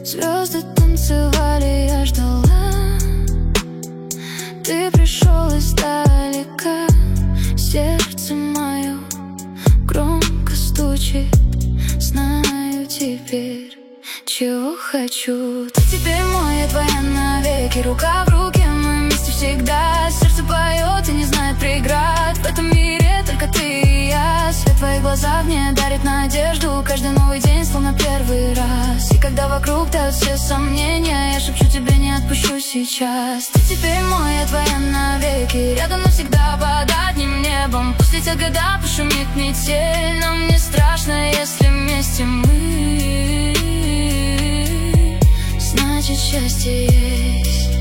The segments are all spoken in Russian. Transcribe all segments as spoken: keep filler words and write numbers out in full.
Звезды танцевали, я ждала. Ты пришел издалека. Сердце мое громко стучит. Знаю теперь, чего хочу. Ты теперь мой, я твоя навеки. Рука в руке, мы вместе всегда. Сердце поет и не знает преград. В этом мире только ты и я. Свет в твоих глазах мне дарит надежду. Каждый новый день словно первый раз. И когда вокруг тают все сомнения, я шепчу тебе, не отпущу сейчас. Ты теперь мой, я твоя навеки. Рядом навсегда под одним небом. Пусть эти года пошумит метель, но мне страшно, если вместе мы. Значит, счастье есть.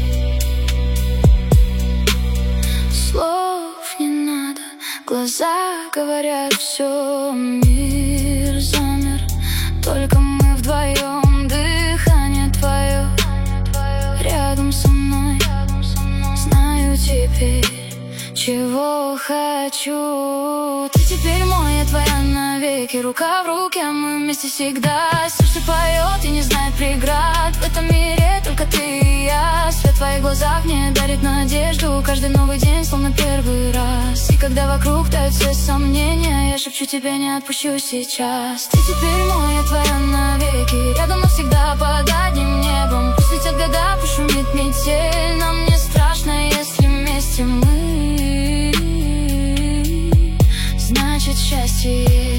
Слов не надо, глаза говорят все. Мир замер, только мы вдвоем. Дыхание твое рядом со мной. Знаю теперь, чего хочу. Ты теперь мой, я твоя навеки. Рука в руке, мы вместе всегда. Сердце поет и не знает преград. В этом мире только ты и я. Свет в твоих глазах мне дарит надежду. Каждый новый день словно первый раз. И когда вокруг тают все сомнения, я шепчу тебе, не отпущу сейчас. Ты теперь мой, я твоя навеки. Рядом навсегда под одним небом. Пусть летят года, пошумит метель, но мне страшно, если вместе мы. Значит, счастье есть.